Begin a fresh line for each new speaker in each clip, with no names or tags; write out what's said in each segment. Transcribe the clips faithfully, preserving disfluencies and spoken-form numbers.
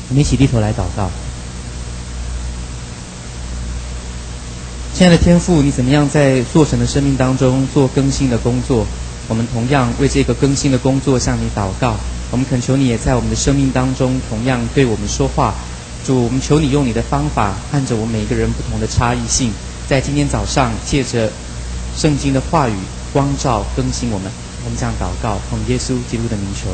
我们一起低头来祷告。亲爱的天父，你怎么样在做神的生命当中做更新的工作？我们同样为这个更新的工作向你祷告。我们恳求你也在我们的生命当中同样对我们说话。主，我们求你用你的方法，按着我们每一个人不同的差异性，在今天早上借着圣经的话语光照更新我们。我们这样祷告，奉耶稣基督的名求。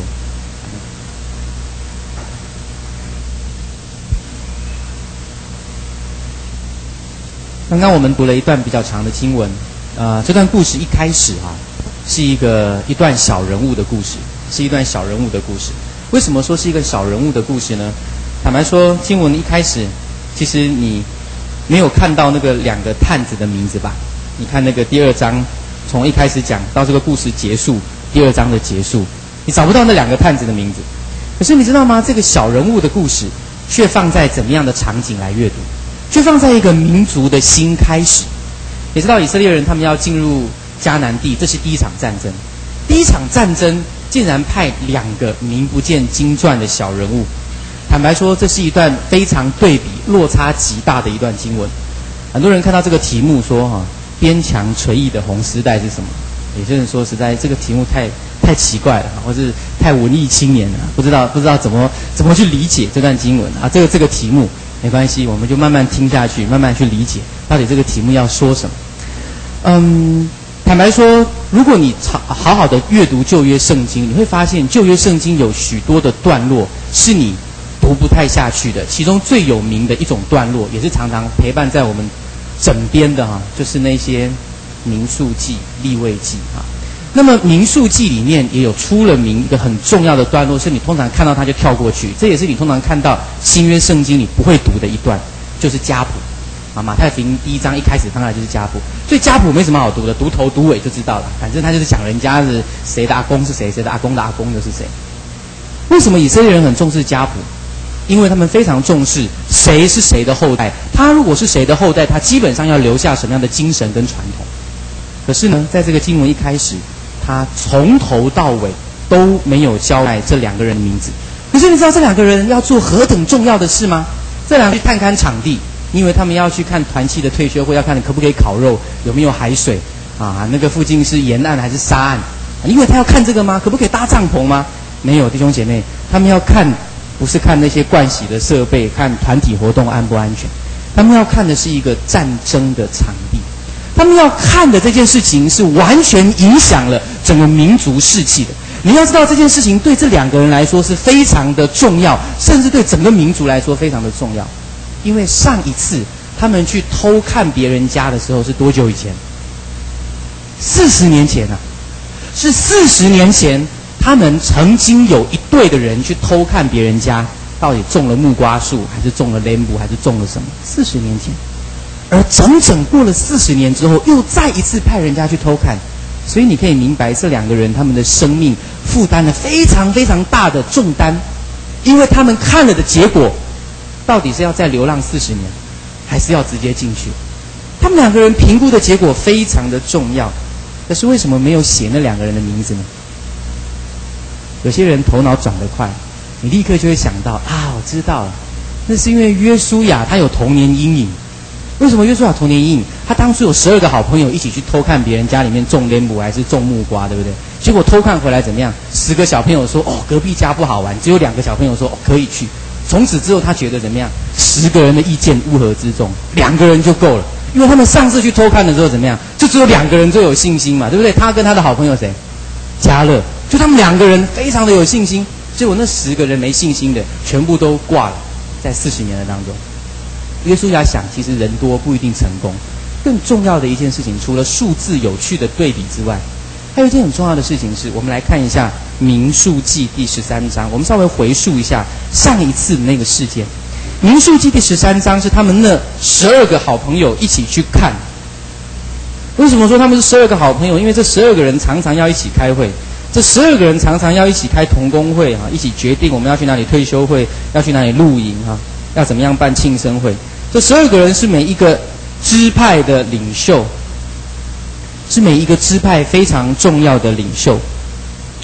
刚刚我们读了一段比较长的经文，呃，这段故事一开始啊，是一个一段小人物的故事，是一段小人物的故事。为什么说是一个小人物的故事呢？坦白说，经文一开始，其实你没有看到那个两个探子的名字吧？你看那个第二章，从一开始讲到这个故事结束，第二章的结束，你找不到那两个探子的名字。可是你知道吗？这个小人物的故事，却放在怎么样的场景来阅读？却放在一个民族的新开始。也知道以色列人他们要进入迦南地，这是第一场战争。第一场战争竟然派两个名不见经传的小人物。坦白说，这是一段非常对比、落差极大的一段经文。很多人看到这个题目说：“哈、啊，边墙垂翼的红丝带是什么？”有些人说，实在这个题目太太奇怪了，或是太文艺青年了，不知道不知道怎么怎么去理解这段经文啊。这个这个题目。没关系，我们就慢慢听下去，慢慢去理解到底这个题目要说什么。嗯，坦白说，如果你好好的阅读旧约圣经，你会发现旧约圣经有许多的段落是你读不太下去的。其中最有名的一种段落，也是常常陪伴在我们枕边的哈，就是那些民数记、利未记哈。那么民数记里面也有出了名一个很重要的段落，是你通常看到它就跳过去，这也是你通常看到新约圣经你不会读的一段，就是家谱啊。马太福音第一章一开始当然就是家谱，所以家谱没什么好读的，读头读尾就知道了，反正他就是讲人家是谁的阿公是谁，谁的阿公的阿公又是谁。为什么以色列人很重视家谱？因为他们非常重视谁是谁的后代，他如果是谁的后代，他基本上要留下什么样的精神跟传统。可是呢，在这个经文一开始，他从头到尾都没有交代这两个人的名字。可是你知道这两个人要做何等重要的事吗？这两个去探勘场地，因为他们要去看团契的退休会，要看你可不可以烤肉，有没有海水啊？那个附近是沿岸还是沙岸？因为他要看这个吗？可不可以搭帐篷吗？没有，弟兄姐妹，他们要看不是看那些盥洗的设备，看团体活动安不安全，他们要看的是一个战争的场地。他们要看的这件事情是完全影响了整个民族士气的。你要知道这件事情对这两个人来说是非常的重要，甚至对整个民族来说非常的重要。因为上一次他们去偷看别人家的时候是多久以前？四十年前啊，是四十年前，他们曾经有一队的人去偷看别人家，到底种了木瓜树，还是种了莲布，还是种了什么？四十年前。而整整过了四十年之后，又再一次派人家去偷看，所以你可以明白这两个人他们的生命负担了非常非常大的重担，因为他们看了的结果，到底是要再流浪四十年，还是要直接进去？他们两个人评估的结果非常的重要，可是为什么没有写那两个人的名字呢？有些人头脑转得快，你立刻就会想到啊，我知道了，那是因为约书亚他有童年阴影。为什么约书亚童年阴影？他当初有十二个好朋友一起去偷看别人家里面种莲母还是种木瓜，对不对？结果偷看回来怎么样？十个小朋友说哦，隔壁家不好玩，只有两个小朋友说哦，可以去。从此之后他觉得怎么样？十个人的意见乌合之众，两个人就够了。因为他们上次去偷看的时候怎么样？就只有两个人最有信心嘛，对不对？他跟他的好朋友谁？迦勒，就他们两个人非常的有信心。结果那十个人没信心的全部都挂了，在四十年的当中。约书亚想，其实人多不一定成功。更重要的一件事情，除了数字有趣的对比之外，还有一件很重要的事情是，我们来看一下民数记第十三章。我们稍微回溯一下上一次的那个事件。民数记第十三章是他们那十二个好朋友一起去看。为什么说他们是十二个好朋友？因为这十二个人常常要一起开会，这十二个人常常要一起开同工会啊，一起决定我们要去哪里退休会，要去哪里露营啊，要怎么样办庆生会。这十二个人是每一个支派的领袖，是每一个支派非常重要的领袖。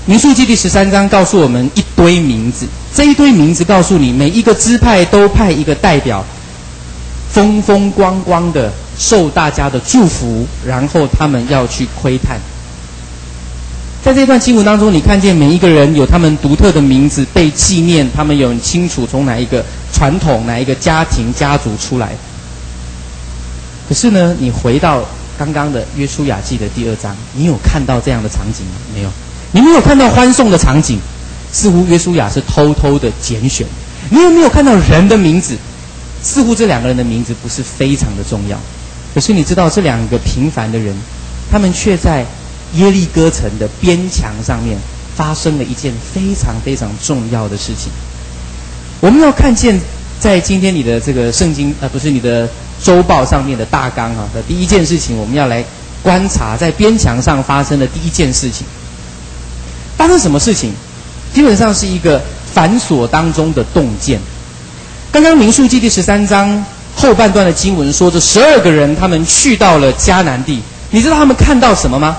民数记第十三章告诉我们一堆名字，这一堆名字告诉你，每一个支派都派一个代表，风风光光的受大家的祝福，然后他们要去窥探。在这段经文当中，你看见每一个人有他们独特的名字被纪念，他们有很清楚从哪一个传统、哪一个家庭、家族出来。可是呢，你回到刚刚的约书亚记的第二章，你有看到这样的场景吗？没有。你没有看到欢送的场景，似乎约书亚是偷偷的拣选。你有没有看到人的名字？似乎这两个人的名字不是非常的重要。可是你知道，这两个平凡的人，他们却在耶利哥城的边墙上面发生了一件非常非常重要的事情。我们要看见，在今天你的这个圣经，呃，不是你的周报上面的大纲啊的第一件事情，我们要来观察在边墙上发生的第一件事情。发生什么事情？基本上是一个繁琐当中的洞见。刚刚民数记第十三章后半段的经文说，这十二个人他们去到了迦南地，你知道他们看到什么吗？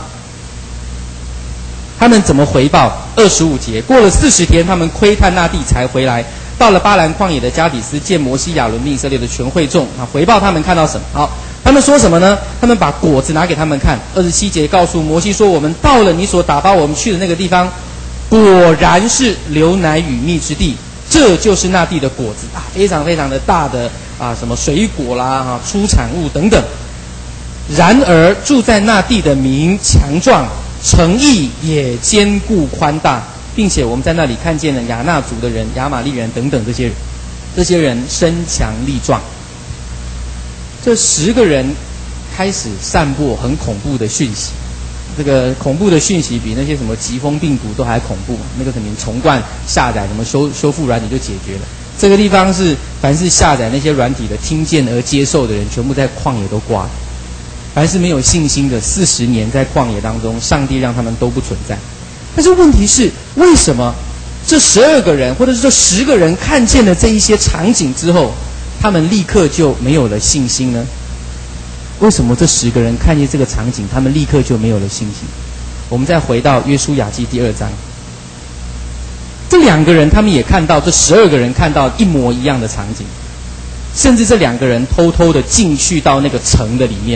他们怎么回报？二十五节，过了四十天，他们窥探那地才回来，到了巴兰旷野的加底斯，见摩西、亚伦、以色列的全会众啊，回报他们看到什么？好，他们说什么呢？他们把果子拿给他们看。二十七节告诉摩西说，我们到了你所打发我们去的那个地方，果然是流奶与蜜之地，这就是那地的果子啊，非常非常的大的啊，什么水果啦、啊、出产物等等。然而住在那地的民强壮，城邑也坚固宽大，并且我们在那里看见了亚衲族的人、亚玛力人等等这些人，这些人身强力壮。这十个人开始散播很恐怖的讯息，这个恐怖的讯息比那些什么疾风病毒都还恐怖，那个什么重灌下载什么修修复软体就解决了。这个地方是凡是下载那些软体的听见而接受的人，全部在旷野都挂了。凡是没有信心的，四十年在旷野当中，上帝让他们都不存在。但是问题是，为什么这十二个人或者是这十个人看见了这一些场景之后，他们立刻就没有了信心呢？为什么这十个人看见这个场景，他们立刻就没有了信心？我们再回到约书亚记第二章，这两个人他们也看到，这十二个人看到一模一样的场景，甚至这两个人偷偷的进去到那个城的里面。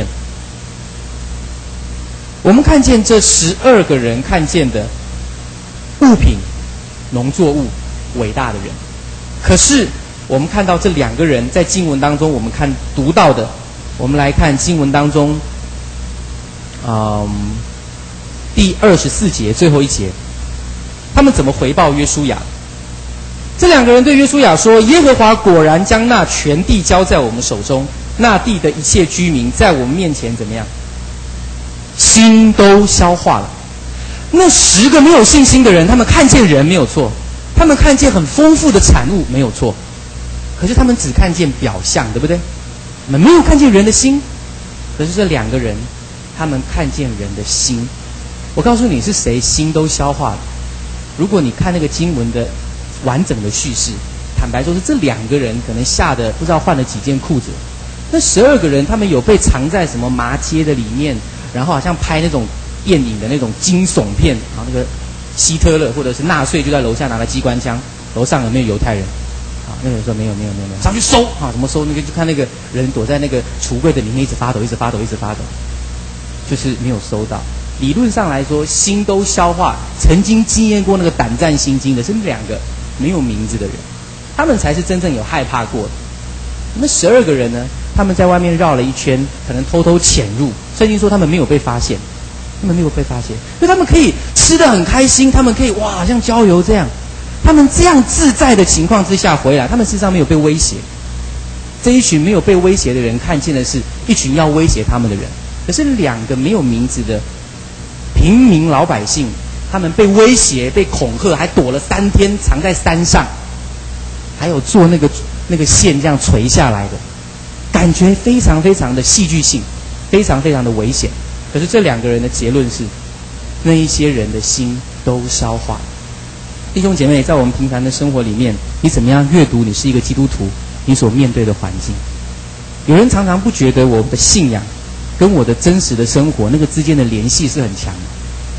我们看见这十二个人看见的物品、农作物、伟大的人，可是我们看到这两个人在经文当中，我们看读到的，我们来看经文当中，嗯，第二十四节最后一节，他们怎么回报约书亚？这两个人对约书亚说：“耶和华果然将那全地交在我们手中，那地的一切居民在我们面前怎么样？心都消化了。”那十个没有信心的人，他们看见人没有错，他们看见很丰富的产物没有错，可是他们只看见表象，对不对？他们没有看见人的心。可是这两个人，他们看见人的心。我告诉你是谁心都消化了。如果你看那个经文的完整的叙事，坦白说是这两个人可能吓得不知道换了几件裤子。那十二个人，他们有被藏在什么麻街的里面，然后好像拍那种电影的那种惊悚片，然后那个希特勒或者是纳粹就在楼下拿了机关枪，楼上有没有犹太人？啊，那个人说没有没有没有没有，上去搜啊，怎么搜？那个就看那个人躲在那个橱柜的里面，一直发抖，一直发抖，一直发抖，就是没有搜到。理论上来说，心都消化，曾经经验过那个胆战心惊的是两个没有名字的人，他们才是真正有害怕过的。那十二个人呢？他们在外面绕了一圈，可能偷偷潜入。圣经说他们没有被发现，他们没有被发现，所以他们可以吃得很开心，他们可以哇像郊游这样，他们这样自在的情况之下回来，他们事实上没有被威胁。这一群没有被威胁的人看见的是一群要威胁他们的人，可是两个没有名字的平民老百姓，他们被威胁、被恐吓，还躲了三天，藏在山上，还有做那个那个线这样垂下来的，感觉非常非常的戏剧性，非常非常的危险。可是这两个人的结论是，那一些人的心都消化了。弟兄姐妹，在我们平凡的生活里面，你怎么样阅读你是一个基督徒，你所面对的环境？有人常常不觉得我的信仰跟我的真实的生活那个之间的联系是很强的，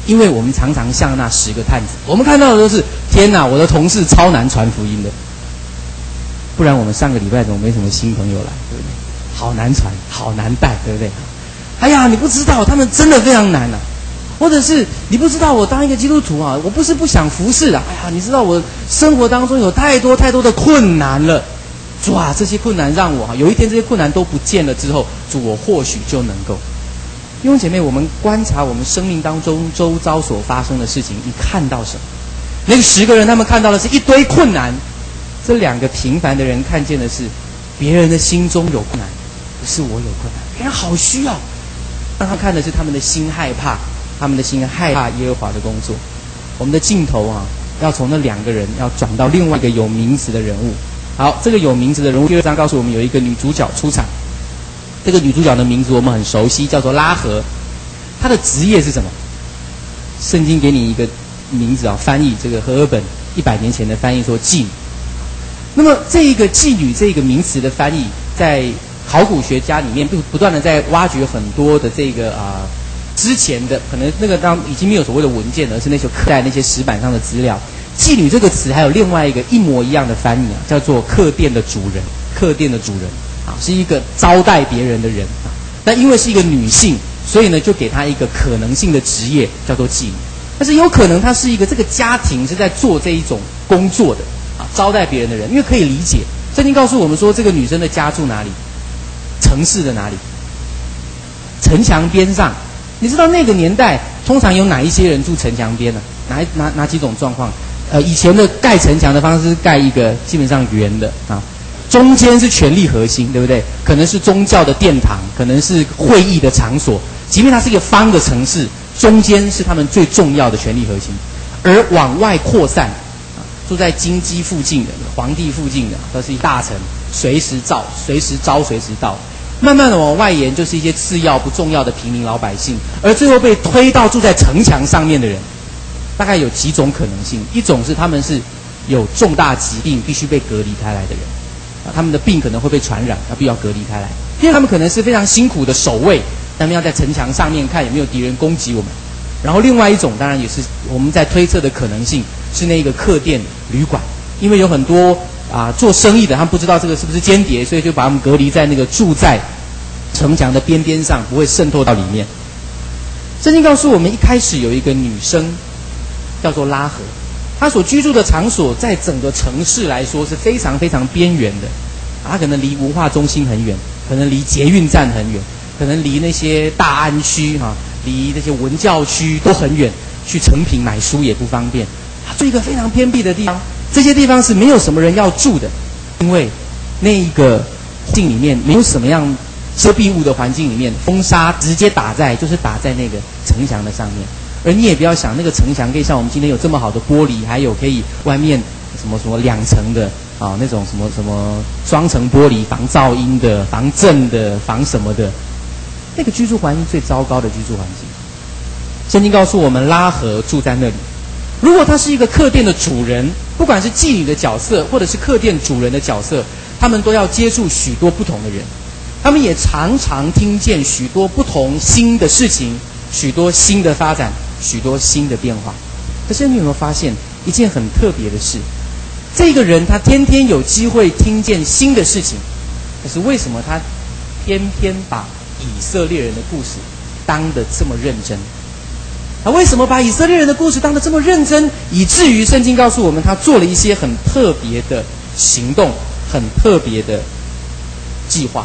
因为我们常常像那十个探子，我们看到的都是天哪，我的同事超难传福音的。不然我们上个礼拜怎么没什么新朋友来，对不对？好难传，好难带，对不对？哎呀，你不知道，他们真的非常难啊。或者是你不知道，我当一个基督徒啊，我不是不想服侍啊。哎呀，你知道我生活当中有太多太多的困难了。主啊，这些困难让我有一天这些困难都不见了之后，主我或许就能够。弟兄姐妹，我们观察我们生命当中周遭所发生的事情，你看到什么？那个十个人他们看到的是一堆困难，这两个平凡的人看见的是别人的心中有困难，不是我有困难，别人好需要。让他看的是他们的心害怕，他们的心害怕耶和华的工作。我们的镜头啊，要从那两个人要转到另外一个有名字的人物。好，这个有名字的人物，第二章告诉我们有一个女主角出场。这个女主角的名字我们很熟悉，叫做拉合。她的职业是什么？圣经给你一个名字啊，翻译这个和合本一百年前的翻译说妓女。那么这一个妓女这个名词的翻译，在考古学家里面不不断的在挖掘很多的这个啊、呃、之前的可能那个当已经没有所谓的文件，而是那些刻在那些石板上的资料。妓女这个词还有另外一个一模一样的翻译啊，叫做客店的主人。客店的主人啊，是一个招待别人的人啊。但因为是一个女性，所以呢就给她一个可能性的职业叫做妓女。但是有可能她是一个这个家庭是在做这一种工作的啊，招待别人的人。因为可以理解，圣经告诉我们说这个女生的家住哪里？城市的哪里？城墙边上。你知道那个年代通常有哪一些人住城墙边呢？哪哪哪几种状况？呃，以前的盖城墙的方式是盖一个基本上圆的啊，中间是权力核心，对不对？可能是宗教的殿堂，可能是会议的场所。即便它是一个方的城市，中间是他们最重要的权力核心。而往外扩散，啊，住在京畿附近的、皇帝附近的，都是一大城，随时召、随时招、随时到。慢慢的往外延，就是一些次要不重要的平民老百姓，而最后被推到住在城墙上面的人。大概有几种可能性，一种是他们是有重大疾病必须被隔离开来的人，啊，他们的病可能会被传染，他必须要隔离开来。因为他们可能是非常辛苦的守卫，他们要在城墙上面看有没有敌人攻击我们。然后另外一种当然也是我们在推测的可能性，是那个客店旅馆，因为有很多啊做生意的，他们不知道这个是不是间谍，所以就把他们隔离在那个住在城墙的边边上，不会渗透到里面。圣经告诉我们，一开始有一个女生叫做拉合，她所居住的场所在整个城市来说是非常非常边缘的，啊，她可能离文化中心很远，可能离捷运站很远，可能离那些大安区哈、啊，离那些文教区都很远，去诚品买书也不方便。她住一个非常偏僻的地方，这些地方是没有什么人要住的，因为那一个境里面没有什么样遮蔽物的环境里面，风沙直接打在就是打在那个城墙的上面。而你也不要想那个城墙可以像我们今天有这么好的玻璃，还有可以外面什么什么两层的啊，那种什么什么双层玻璃，防噪音的、防震的、防什么的，那个居住环境最糟糕的居住环境。圣经告诉我们，拉合住在那里。如果他是一个客店的主人，不管是妓女的角色，或者是客店主人的角色，他们都要接触许多不同的人，他们也常常听见许多不同新的事情，许多新的发展，许多新的变化。可是你有没有发现一件很特别的事？这个人他天天有机会听见新的事情，可是为什么他偏偏把以色列人的故事当得这么认真？他为什么把以色列人的故事当得这么认真，以至于圣经告诉我们他做了一些很特别的行动，很特别的计划？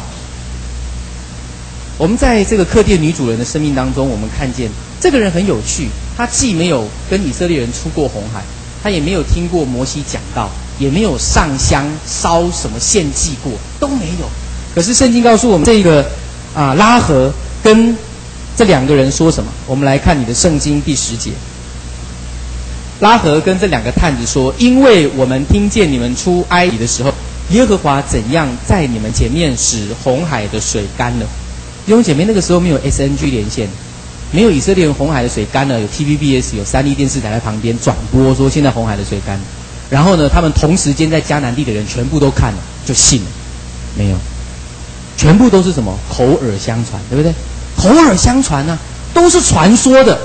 我们在这个客店女主人的生命当中，我们看见这个人很有趣，他既没有跟以色列人出过红海，他也没有听过摩西讲道，也没有上香烧什么献祭过，都没有。可是圣经告诉我们，这个啊拉合跟这两个人说什么？我们来看你的圣经第十节。拉合跟这两个探子说，因为我们听见你们出埃及的时候，耶和华怎样在你们前面使红海的水干了。弟兄姐妹，那个时候没有 S N G 连线，没有以色列人红海的水干了，有 T V B S 有三立电视台在旁边转播说现在红海的水干了。然后呢，他们同时间在迦南地的人全部都看了，就信了。没有，全部都是什么口耳相传，对不对？口耳相传啊，都是传说的。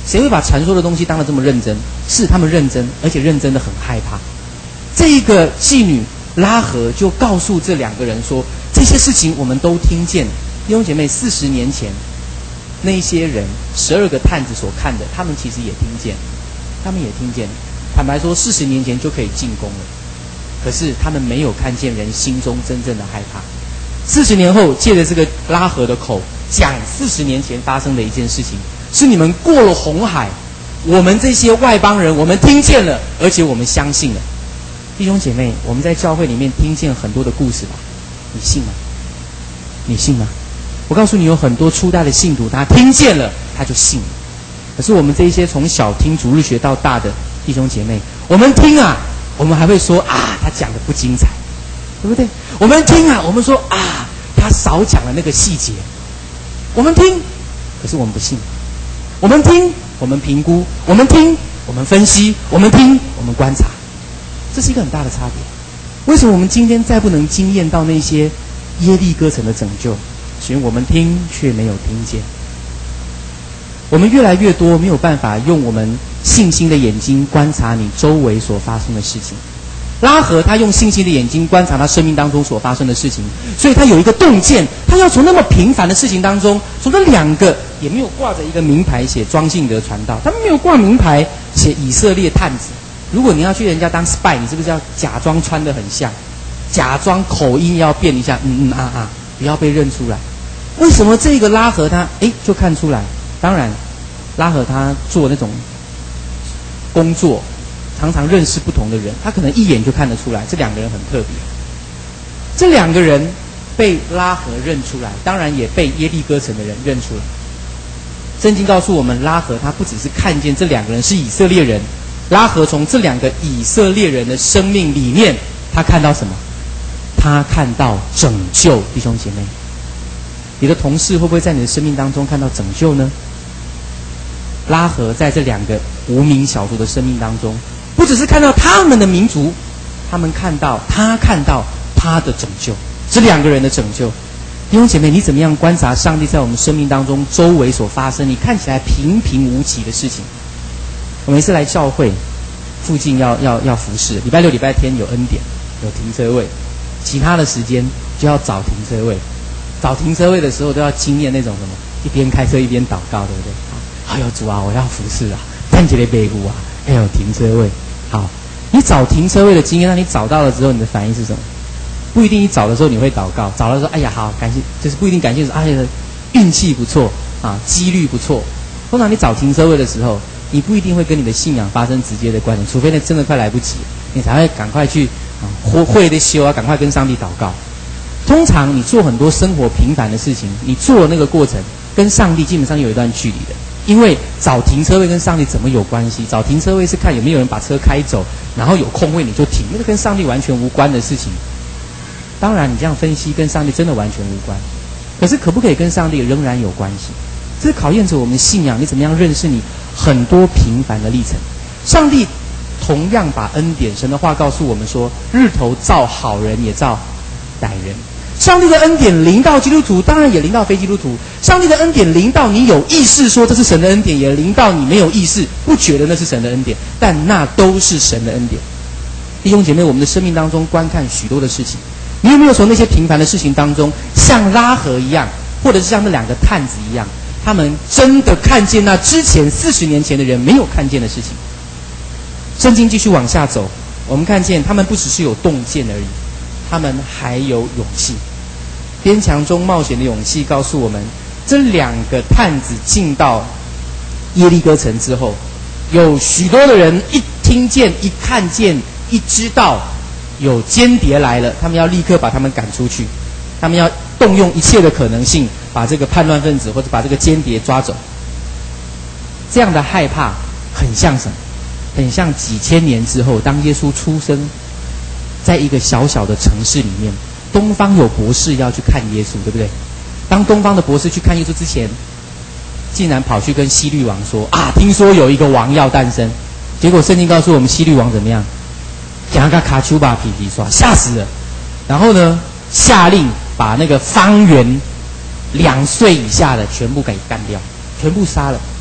谁会把传说的东西当得这么认真？是他们认真，而且认真的很害怕。这一个妓女拉合就告诉这两个人说：“这些事情我们都听见。弟兄姐妹，四十年前那些人十二个探子所看的，他们其实也听见，他们也听见。坦白说，四十年前就可以进宫了，可是他们没有看见人心中真正的害怕。四十年后，借着这个拉合的口讲四十年前发生的一件事情，是你们过了红海，我们这些外邦人，我们听见了，而且我们相信了。弟兄姐妹，我们在教会里面听见很多的故事吧，你信吗？你信吗？我告诉你，有很多初代的信徒，他听见了，他就信了。可是我们这一些从小听主日学到大的弟兄姐妹，我们听啊，我们还会说啊，他讲的不精彩，对不对？我们听啊，我们说啊，他少讲了那个细节。我们听，可是我们不信。我们听，我们评估；我们听，我们分析；我们听，我们观察。这是一个很大的差别。为什么我们今天再不能经验到那些耶利哥城的拯救？是因为我们听却没有听见。我们越来越多没有办法用我们信心的眼睛观察你周围所发生的事情。拉合他用信心的眼睛观察他生命当中所发生的事情，所以他有一个洞见，他要从那么平凡的事情当中，从这两个也没有挂着一个名牌写庄信德传道，他们没有挂名牌写以色列探子。如果你要去人家当 spy， 你是不是要假装穿得很像，假装口音要变一下，嗯嗯啊啊，不要被认出来？为什么这个拉合他诶就看出来？当然，拉合他做那种工作，常常认识不同的人，他可能一眼就看得出来，这两个人很特别。这两个人被拉合认出来，当然也被耶利哥城的人认出来。圣经告诉我们，拉合他不只是看见这两个人是以色列人，拉合从这两个以色列人的生命里面，他看到什么？他看到拯救。弟兄姐妹，你的同事会不会在你的生命当中看到拯救呢？拉合在这两个无名小卒的生命当中，不只是看到他们的民族，他们看到他看到他的拯救，这两个人的拯救。弟兄姐妹，你怎么样观察上帝在我们生命当中周围所发生你看起来平平无奇的事情？我每次来教会附近要要要服侍，礼拜六礼拜天有恩典有停车位，其他的时间就要找停车位。找停车位的时候都要经验那种什么，一边开车一边祷告，对不对？哎呦主啊，我要服侍啊，站起来背鼓啊，哎呦停车位。好，你找停车位的经验，那你找到了之后，你的反应是什么？不一定你找的时候你会祷告，找了说哎呀好感谢，就是不一定感谢说哎呀运气不错啊，几率不错。通常你找停车位的时候，你不一定会跟你的信仰发生直接的关联，除非那真的快来不及，你才会赶快去啊会会的修啊，赶快跟上帝祷告。通常你做很多生活平凡的事情，你做那个过程跟上帝基本上有一段距离的，因为找停车位跟上帝怎么有关系？找停车位是看有没有人把车开走，然后有空位你就停，那个跟上帝完全无关的事情。当然你这样分析跟上帝真的完全无关，可是可不可以跟上帝仍然有关系？这是考验着我们信仰，你怎么样认识你很多平凡的历程。上帝同样把恩典，神的话告诉我们说，日头照好人也照歹人。上帝的恩典临到基督徒，当然也临到非基督徒。上帝的恩典临到你有意识说这是神的恩典，也临到你没有意识不觉得那是神的恩典，但那都是神的恩典。弟兄姐妹，我们的生命当中观看许多的事情，你有没有从那些平凡的事情当中，像拉合一样，或者是像那两个探子一样，他们真的看见那之前四十年前的人没有看见的事情？圣经继续往下走，我们看见他们不只是有洞见而已，他们还有勇气。边墙中冒险的勇气告诉我们，这两个探子进到耶利哥城之后，有许多的人一听见一看见一知道有间谍来了，他们要立刻把他们赶出去，他们要动用一切的可能性把这个叛乱分子或者把这个间谍抓走。这样的害怕很像什么？很像几千年之后当耶稣出生在一个小小的城市里面，东方有博士要去看耶稣，对不对？当东方的博士去看耶稣之前，竟然跑去跟希律王说啊，听说有一个王要诞生。结果圣经告诉我们，希律王怎么样？讲个卡丘巴皮皮刷，吓死了。然后呢，下令把那个方圆两岁以下的全部给干掉，全部杀了。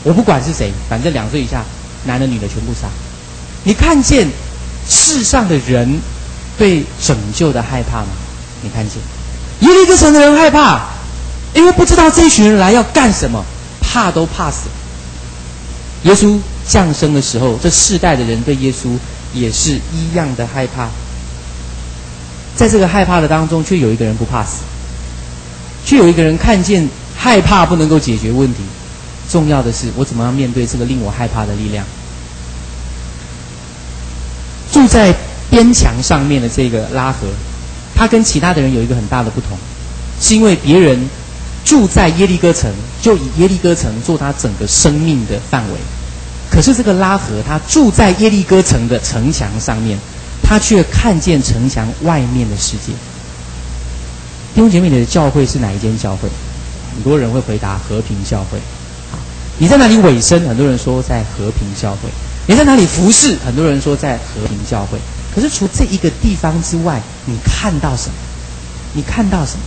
我不管是谁，反正两岁以下，男的女的全部杀。你看见世上的人对拯救的害怕吗？你看见耶利哥城的人害怕，因为不知道这群人来要干什么，怕都怕死。耶稣降生的时候，这世代的人对耶稣也是一样的害怕。在这个害怕的当中，却有一个人不怕死，却有一个人看见害怕不能够解决问题，重要的是我怎么样面对这个令我害怕的力量。住在边墙上面的这个拉合，他跟其他的人有一个很大的不同，是因为别人住在耶利哥城，就以耶利哥城做他整个生命的范围。可是这个拉合，他住在耶利哥城的城墙上面，他却看见城墙外面的世界。弟兄姐妹，你的教会是哪一间教会？很多人会回答和平教会。好，你在哪里委身？很多人说在和平教会。你在哪里服侍？很多人说在和平教会。可是除这一个地方之外，你看到什么？你看到什么？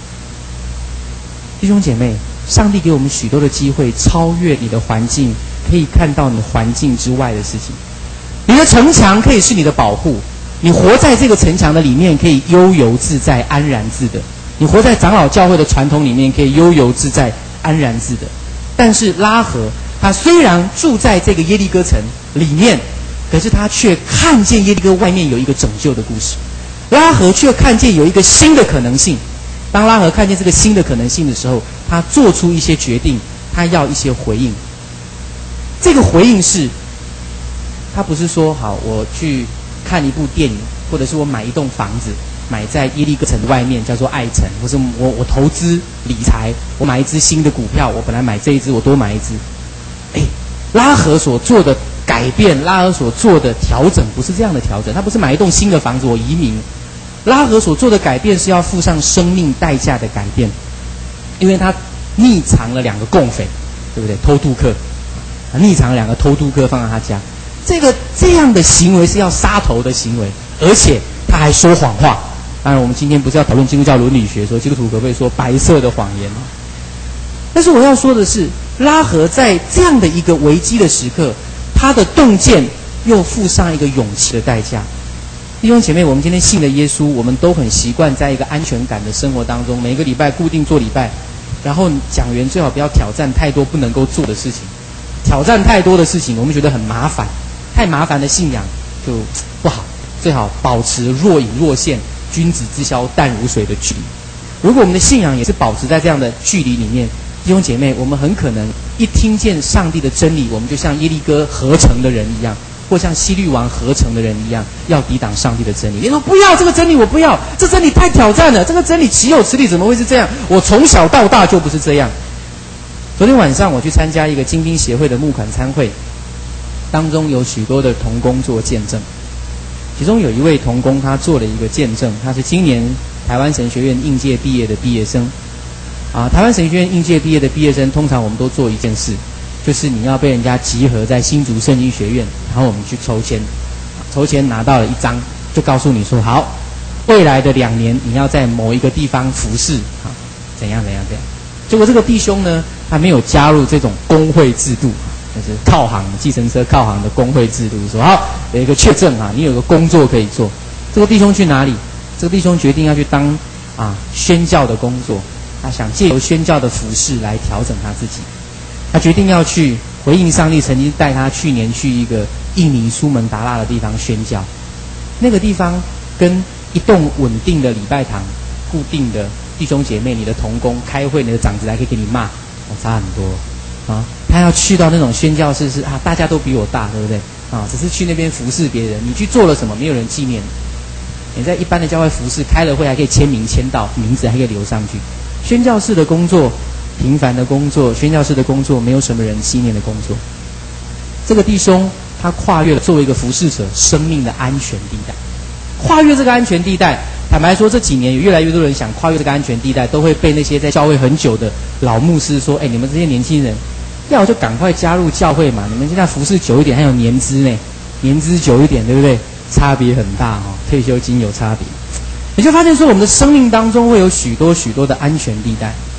弟兄姐妹，上帝给我们许多的机会，超越你的环境，可以看到你环境之外的事情。你的城墙可以是你的保护，你活在这个城墙的里面，可以悠游自在、安然自得。你活在长老教会的传统里面，可以悠游自在、安然自得。但是拉合，他虽然住在这个耶利哥城里面，可是他却看见耶利哥外面有一个拯救的故事。拉合却看见有一个新的可能性。当拉合看见这个新的可能性的时候，他做出一些决定，他要一些回应。这个回应是，他不是说好我去看一部电影，或者是我买一栋房子，买在耶利哥城外面叫做爱城，或是我我投资理财，我买一只新的股票，我本来买这一只，我多买一只。哎，拉合所做的改变，拉合所做的调整不是这样的调整，他不是买一栋新的房子我移民。拉合所做的改变是要付上生命代价的改变，因为他匿藏了两个共匪，对不对？偷渡客，匿藏了两个偷渡客放在他家，这个这样的行为是要杀头的行为，而且他还说谎话。当然，我们今天不是要讨论基督教伦理学，说基督徒可不可以说白色的谎言？但是我要说的是，拉合在这样的一个危机的时刻，他的洞见又付上一个勇气的代价。弟兄姐妹，我们今天信了耶稣，我们都很习惯在一个安全感的生活当中，每个礼拜固定做礼拜，然后讲员最好不要挑战太多不能够做的事情，挑战太多的事情我们觉得很麻烦，太麻烦的信仰就不好，最好保持若隐若现，君子之交淡如水的距离。如果我们的信仰也是保持在这样的距离里面，弟兄姐妹，我们很可能一听见上帝的真理，我们就像耶利哥合城的人一样，或像希律王合城的人一样，要抵挡上帝的真理。你说不要这个真理，我不要，这真理太挑战了，这个真理岂有此理，怎么会是这样？我从小到大就不是这样。昨天晚上我去参加一个精兵协会的募款参会，当中有许多的同工做见证，其中有一位同工他做了一个见证，他是今年台湾神学院应届毕业的毕业生。啊，台湾神学院应届毕业的毕业生，通常我们都做一件事，就是你要被人家集合在新竹圣经学院，然后我们去抽签，抽签拿到了一张，就告诉你说，好，未来的两年你要在某一个地方服侍，啊，怎样怎样怎样。结果这个弟兄呢，他没有加入这种工会制度，就是靠行计程车靠行的工会制度，说好有一个确证啊，你有个工作可以做。这个弟兄去哪里？这个弟兄决定要去当啊宣教的工作。他想借由宣教的服事来调整他自己，他决定要去回应上帝曾经带他去年去一个印尼苏门答腊的地方宣教。那个地方跟一栋稳定的礼拜堂、固定的弟兄姐妹、你的同工开会，你的长子还可以给你骂，哦，差很多啊。他要去到那种宣教士是啊，大家都比我大，对不对啊？只是去那边服侍别人，你去做了什么，没有人纪念你。你在一般的教会服侍，开了会还可以签名签到，名字还可以留上去。宣教士的工作，平凡的工作，宣教士的工作，没有什么人纪念的工作。这个弟兄他跨越了作为一个服侍者生命的安全地带，跨越这个安全地带。坦白说，这几年有越来越多人想跨越这个安全地带，都会被那些在教会很久的老牧师说：“哎，你们这些年轻人，要就赶快加入教会嘛！你们现在服侍久一点，还有年资呢，年资久一点，对不对？差别很大哦，退休金有差别。”你就发现说，我们的生命当中会有许多许多的安全地带，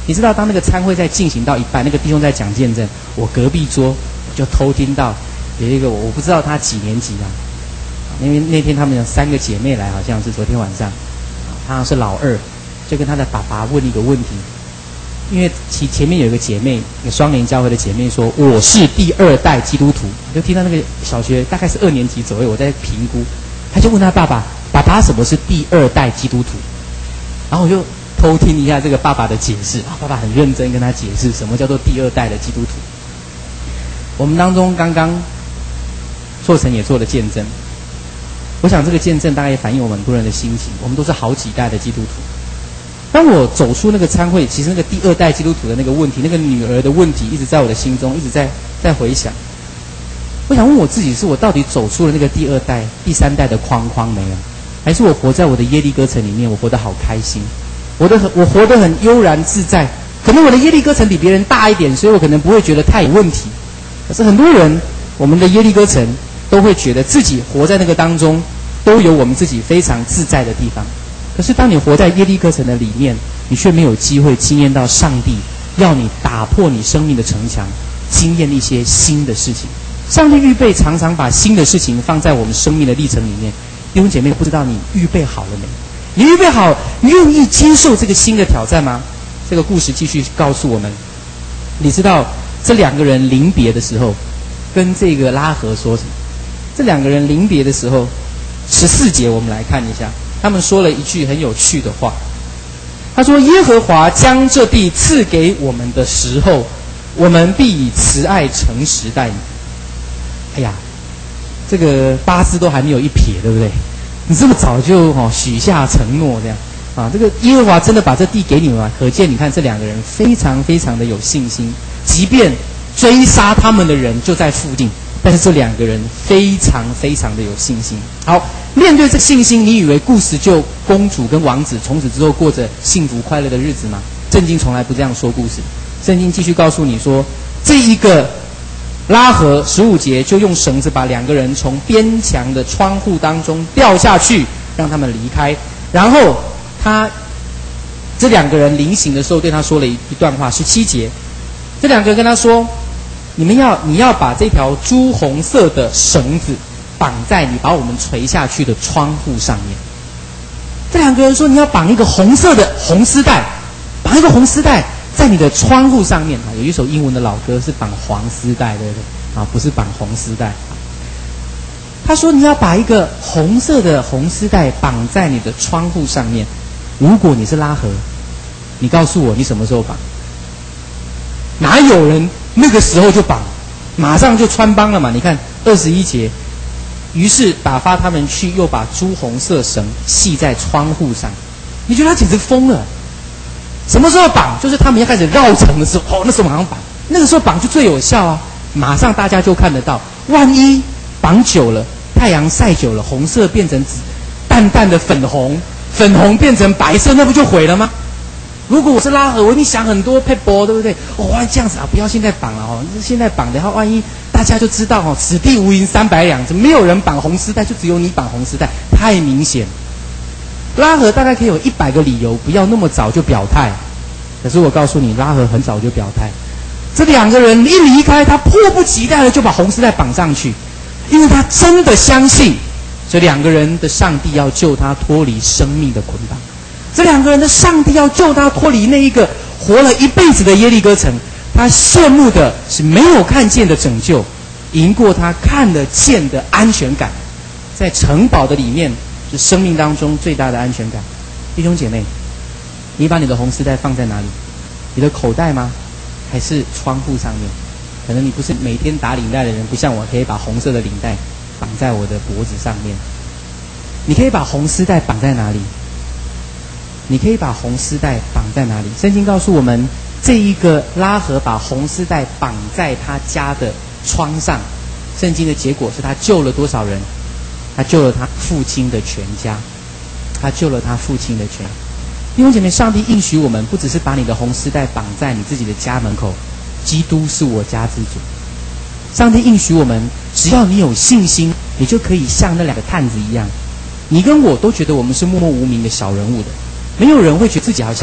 你知道，当那个餐会在进行到一半，那个弟兄在讲见证，我隔壁桌我就偷听到有一个我不知道他几年级啊，因为那天他们有三个姐妹来，好像是昨天晚上，他好像是老二，就跟他的爸爸问一个问题，因为其前面有一个姐妹，一个双联教会的姐妹说我是第二代基督徒，就听到那个小学大概是二年级左右，我在评估，他就问他爸爸，爸爸什么是第二代基督徒？然后我就偷听一下这个爸爸的解释，啊，爸爸很认真跟他解释什么叫做第二代的基督徒。我们当中刚刚硕成也做了见证，我想这个见证大概也反映我们很多人的心情，我们都是好几代的基督徒。当我走出那个餐会，其实那个第二代基督徒的那个问题，那个女儿的问题，一直在我的心中，一直在在回想。我想问我自己，是我到底走出了那个第二代、第三代的框框没有？还是我活在我的耶利哥城里面，我活得好开心，我的很我活得很悠然自在。可能我的耶利哥城比别人大一点，所以我可能不会觉得太有问题。可是很多人，我们的耶利哥城都会觉得自己活在那个当中，都有我们自己非常自在的地方。可是当你活在耶利哥城的里面，你却没有机会经验到上帝要你打破你生命的城墙，经验一些新的事情。上帝预备常常把新的事情放在我们生命的历程里面。弟兄姐妹，不知道你预备好了没？你预备好，你愿意接受这个新的挑战吗？这个故事继续告诉我们，你知道这两个人临别的时候，跟这个拉合说什么？这两个人临别的时候，十四节我们来看一下，他们说了一句很有趣的话。他说：“耶和华将这地赐给我们的时候，我们必以慈爱诚实待你。”哎呀，这个八字都还没有一撇，对不对？你这么早就哦许下承诺，这样啊，这个耶和华真的把这地给你们吗？可见你看这两个人非常非常的有信心，即便追杀他们的人就在附近，但是这两个人非常非常的有信心。好，面对这信心，你以为故事就公主跟王子从此之后过着幸福快乐的日子吗？圣经从来不这样说故事。圣经继续告诉你说，这一个拉合十五节就用绳子把两个人从边墙的窗户当中掉下去，让他们离开。然后他这两个人临行的时候对他说了一一段话，十七节，这两个人跟他说：“你们要你要把这条朱红色的绳子绑在你把我们垂下去的窗户上面。”这两个人说：“你要绑一个红色的红丝带，绑一个红丝带。”在你的窗户上面啊，有一首英文的老歌是绑黄丝带，对不对？啊，不是绑红丝带。他说你要把一个红色的红丝带绑在你的窗户上面。如果你是拉合，你告诉我你什么时候绑？哪有人那个时候就绑，马上就穿帮了嘛？你看二十一节，于是打发他们去，又把朱红色绳系在窗户上。你觉得他简直疯了？什么时候绑？就是他们要开始绕城的时候，哦，那时候马上绑，那个时候绑就最有效啊！马上大家就看得到。万一绑久了，太阳晒久了，红色变成紫淡淡的粉红，粉红变成白色，那不就毁了吗？如果我是拉合，我一定想很多撇步，对不对？哦，这样子啊，不要现在绑了哦，现在绑的话，万一大家就知道哦，此地无银三百两，怎么没有人绑红丝带，就只有你绑红丝带，太明显。拉合大概可以有一百个理由不要那么早就表态，可是我告诉你，拉合很早就表态。这两个人一离开，他迫不及待的就把红丝带绑上去，因为他真的相信这两个人的上帝要救他脱离生命的捆绑。这两个人的上帝要救他脱离那一个活了一辈子的耶利哥城，他羡慕的是没有看见的拯救，赢过他看得见的安全感。在城堡的里面是生命当中最大的安全感。弟兄姐妹，你把你的红丝带放在哪里？你的口袋吗？还是窗户上面？可能你不是每天打领带的人，不像我可以把红色的领带绑在我的脖子上面。你可以把红丝带绑在哪里？你可以把红丝带绑在哪里？圣经告诉我们，这一个拉合把红丝带绑在他家的窗上，圣经的结果是他救了多少人？他救了他父亲的全家，他救了他父亲的全家。弟兄姐妹，上帝应许我们，不只是把你的红丝带绑在你自己的家门口，基督是我家之主。上帝应许我们，只要你有信心，你就可以像那两个探子一样。你跟我都觉得我们是默默无名的小人物的，没有人会觉得自己好像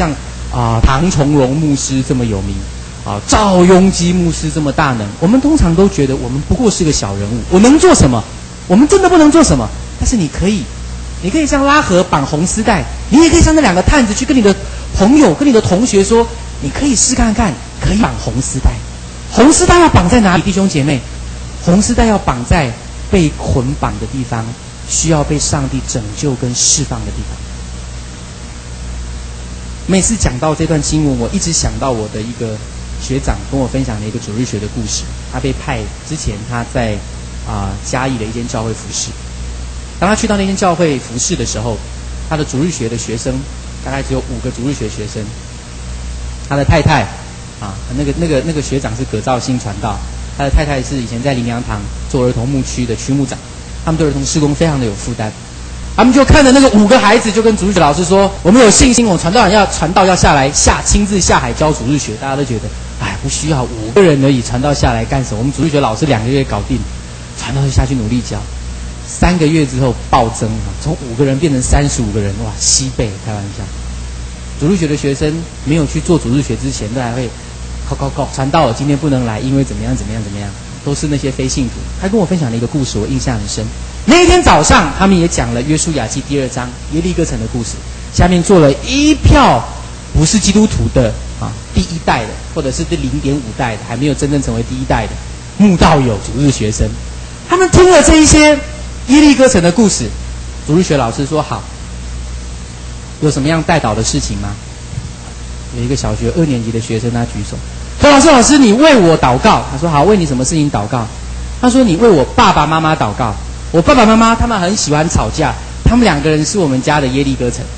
啊、唐崇荣牧师这么有名，啊，赵雍基牧师这么大能，我们通常都觉得我们不过是个小人物，我能做什么？我们真的不能做什么。但是你可以，你可以像拉合绑红丝带，你也可以像那两个探子去跟你的朋友、跟你的同学说，你可以试看看，可以绑红丝带。红丝带要绑在哪里？弟兄姐妹，红丝带要绑在被捆绑的地方，需要被上帝拯救跟释放的地方。每次讲到这段经文，我一直想到我的一个学长跟我分享的一个主日学的故事。他被派之前，他在啊、呃、嘉义的一间教会服侍。当他去到那间教会服侍的时候，他的主日学的学生大概只有五个主日学学生。他的太太啊，那个那个那个学长是葛兆兴传道，他的太太是以前在灵粮堂做儿童牧区的区牧长，他们对儿童事工非常的有负担。他们就看着那个五个孩子，就跟主日学老师说：“我们有信心，我们传道人要传道要下来下亲自下海教主日学。”大家都觉得，哎，不需要五个人而已，传道下来干什么？我们主日学老师两个月搞定，传道就下去努力教。三个月之后暴增啊，从五个人变成三十五个人，哇，七倍！开玩笑。主日学的学生没有去做主日学之前，都还会考考考传道，我今天不能来，因为怎么样怎么样怎么样，都是那些非信徒。他跟我分享了一个故事，我印象很深。那一天早上，他们也讲了《约书亚记》第二章耶利哥城的故事。下面坐了一票不是基督徒的啊，第一代的，或者是第零点五代的，还没有真正成为第一代的慕道友主日学生。他们听了这一些耶利哥城的故事，主日学老师说：“好，有什么样带导的事情吗？”有一个小学二年级的学生，他举手说：“老师，老师，你为我祷告。”他说：“好，为你什么事情祷告？”他说：“你为我爸爸妈妈祷告。我爸爸妈妈他们很喜欢吵架，他们两个人是我们家的耶利哥城。”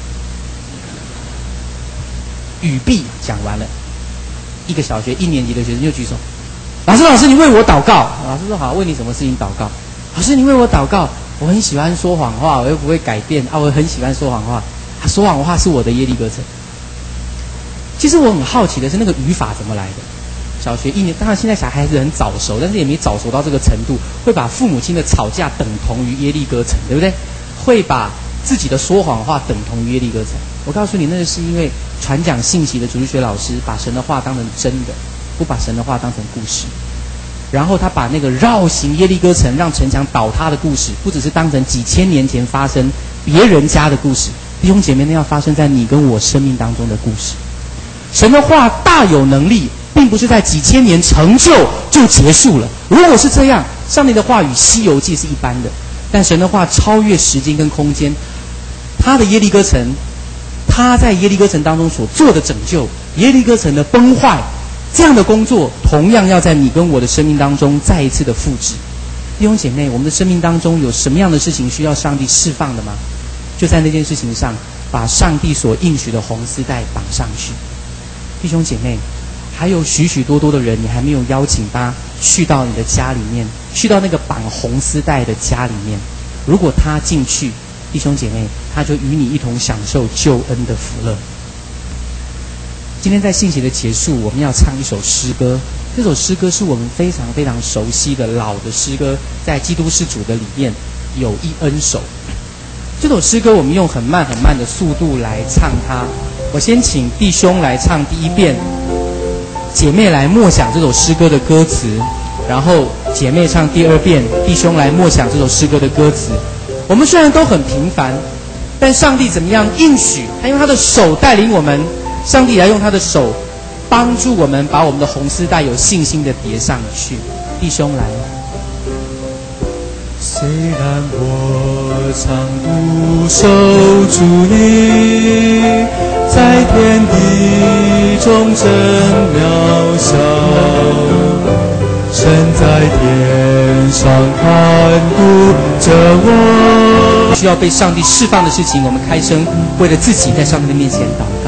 语毕讲完了，一个小学一年级的学生又举手：“老师，老师，你为我祷告。”老师说：“好，为你什么事情祷告？”老师，你为我祷告。我很喜欢说谎话，我又不会改变啊！我很喜欢说谎话，啊，说谎话是我的耶利哥城。其实我很好奇的是，那个语法怎么来的？小学一年，当然现在小孩子很早熟，但是也没早熟到这个程度，会把父母亲的吵架等同于耶利哥城，对不对？会把自己的说谎话等同于耶利哥城。我告诉你，那是因为传讲信息的主日学老师把神的话当成真的，不把神的话当成故事。然后他把那个绕行耶利哥城让城墙倒塌的故事，不只是当成几千年前发生别人家的故事，弟兄姐妹，那要发生在你跟我生命当中的故事。神的话大有能力，并不是在几千年成就就结束了。如果是这样，上帝的话语《西游记》是一般的，但神的话超越时间跟空间。他的耶利哥城，他在耶利哥城当中所做的拯救，耶利哥城的崩坏，这样的工作同样要在你跟我的生命当中再一次的复制。弟兄姐妹，我们的生命当中有什么样的事情需要上帝释放的吗？就在那件事情上，把上帝所应许的红丝带绑上去。弟兄姐妹，还有许许多多的人，你还没有邀请他去到你的家里面，去到那个绑红丝带的家里面。如果他进去，弟兄姐妹，他就与你一同享受救恩的福乐。今天在信息的结束，我们要唱一首诗歌。这首诗歌是我们非常非常熟悉的老的诗歌，在基督是主的里面有一恩手。这首诗歌我们用很慢很慢的速度来唱它。我先请弟兄来唱第一遍，姐妹来默想这首诗歌的歌词，然后姐妹唱第二遍，弟兄来默想这首诗歌的歌词。我们虽然都很平凡，但上帝怎么样应许？他用他的手带领我们，上帝来用他的手帮助我们，把我们的红丝带有信心的叠上去。弟兄来。
虽然我常独守主你，在天地中真渺小，神在天上看顾着我。
需要被上帝释放的事情，我们开声为了自己在上帝的面前祷告。